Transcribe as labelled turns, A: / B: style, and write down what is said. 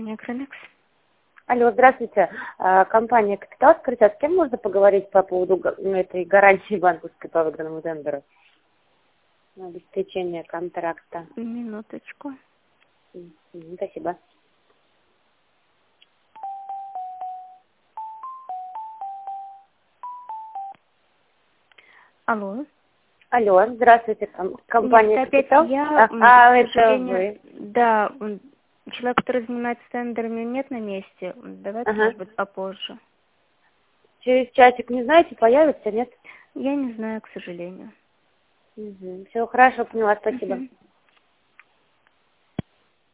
A: Некроникс.
B: Алло, здравствуйте. Компания «Капитал». Скажите, а с кем можно поговорить по поводу этой гарантии банковской по выигранному тендеру? На обеспечение контракта.
A: Минуточку.
B: Спасибо.
A: Алло.
B: Алло, здравствуйте. Компания
A: Нет, опять
B: «Капитал».
A: я, к
B: Это
A: сожалению,
B: вы.
A: да, человек, который занимается тендерами, нет на месте. Давайте,
B: Ага.
A: может быть, попозже.
B: Через часик, не знаете, появится, нет?
A: Я не знаю, к сожалению.
B: Все, хорошо, поняла, спасибо.
A: Мгм.